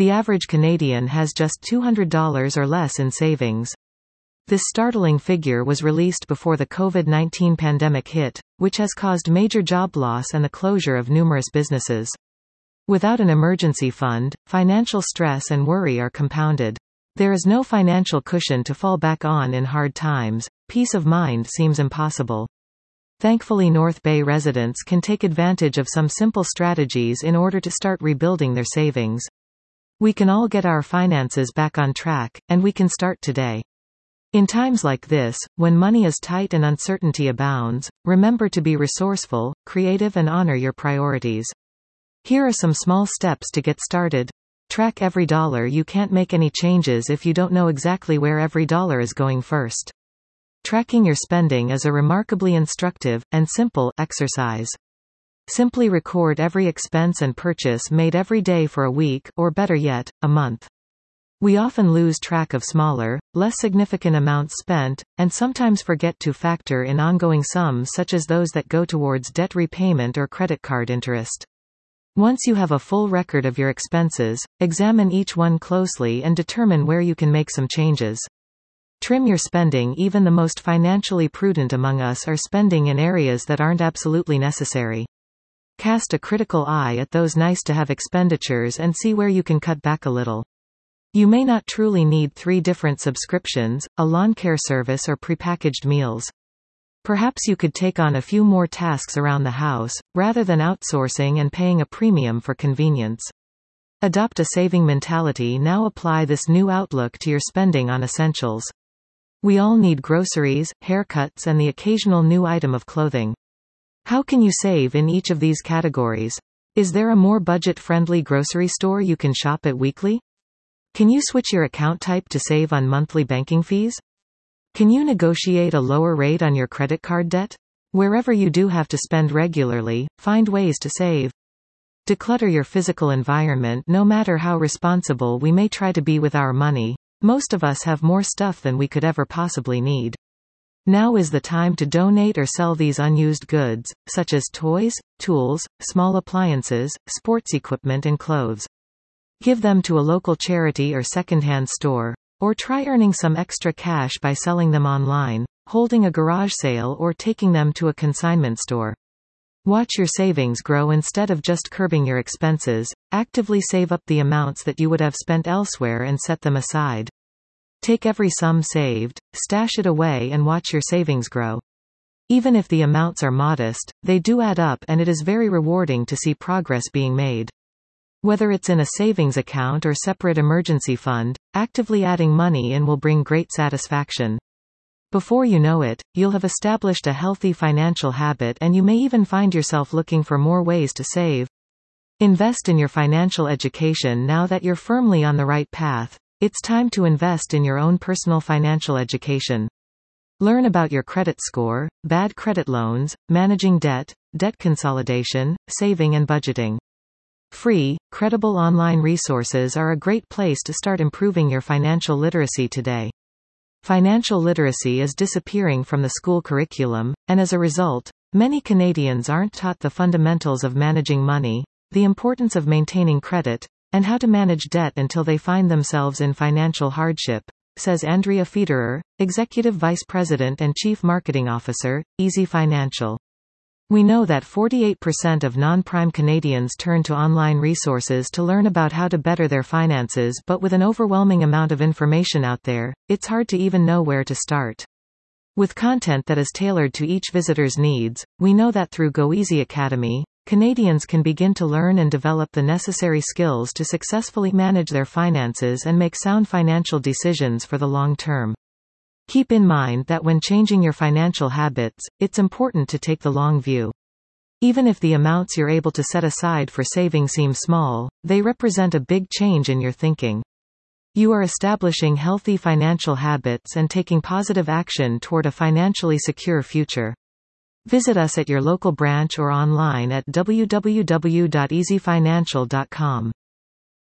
The average Canadian has just $200 or less in savings. This startling figure was released before the COVID-19 pandemic hit, which has caused major job loss and the closure of numerous businesses. Without an emergency fund, financial stress and worry are compounded. There is no financial cushion to fall back on in hard times. Peace of mind seems impossible. Thankfully, North Bay residents can take advantage of some simple strategies in order to start rebuilding their savings. We can all get our finances back on track, and we can start today. In times like this, when money is tight and uncertainty abounds, remember to be resourceful, creative, and honor your priorities. Here are some small steps to get started. Track every dollar. You can't make any changes if you don't know exactly where every dollar is going first. Tracking your spending is a remarkably instructive, and simple, exercise. Simply record every expense and purchase made every day for a week, or better yet, a month. We often lose track of smaller, less significant amounts spent, and sometimes forget to factor in ongoing sums such as those that go towards debt repayment or credit card interest. Once you have a full record of your expenses, examine each one closely and determine where you can make some changes. Trim your spending. Even the most financially prudent among us are spending in areas that aren't absolutely necessary. Cast a critical eye at those nice-to-have expenditures and see where you can cut back a little. You may not truly need 3 different subscriptions, a lawn care service, or prepackaged meals. Perhaps you could take on a few more tasks around the house, rather than outsourcing and paying a premium for convenience. Adopt a saving mentality. Now apply this new outlook to your spending on essentials. We all need groceries, haircuts, and the occasional new item of clothing. How can you save in each of these categories? Is there a more budget-friendly grocery store you can shop at weekly? Can you switch your account type to save on monthly banking fees? Can you negotiate a lower rate on your credit card debt? Wherever you do have to spend regularly, find ways to save. Declutter your physical environment. No matter how responsible we may try to be with our money, most of us have more stuff than we could ever possibly need. Now is the time to donate or sell these unused goods, such as toys, tools, small appliances, sports equipment, and clothes. Give them to a local charity or secondhand store. Or try earning some extra cash by selling them online, holding a garage sale, or taking them to a consignment store. Watch your savings grow. Instead of just curbing your expenses, actively save up the amounts that you would have spent elsewhere and set them aside. Take every sum saved, stash it away, and watch your savings grow. Even if the amounts are modest, they do add up, and it is very rewarding to see progress being made. Whether it's in a savings account or separate emergency fund, actively adding money in will bring great satisfaction. Before you know it, you'll have established a healthy financial habit, and you may even find yourself looking for more ways to save. Invest in your financial education. Now that you're firmly on the right path, it's time to invest in your own personal financial education. Learn about your credit score, bad credit loans, managing debt, debt consolidation, saving, and budgeting. Free, credible online resources are a great place to start improving your financial literacy today. Financial literacy is disappearing from the school curriculum, and as a result, many Canadians aren't taught the fundamentals of managing money, the importance of maintaining credit, and how to manage debt until they find themselves in financial hardship, says Andrea Federer, Executive Vice President and Chief Marketing Officer, Easy Financial. We know that 48% of non-prime Canadians turn to online resources to learn about how to better their finances, but with an overwhelming amount of information out there, it's hard to even know where to start. With content that is tailored to each visitor's needs, we know that through GoEasy Academy, Canadians can begin to learn and develop the necessary skills to successfully manage their finances and make sound financial decisions for the long term. Keep in mind that when changing your financial habits, it's important to take the long view. Even if the amounts you're able to set aside for saving seem small, they represent a big change in your thinking. You are establishing healthy financial habits and taking positive action toward a financially secure future. Visit us at your local branch or online at www.easyfinancial.com.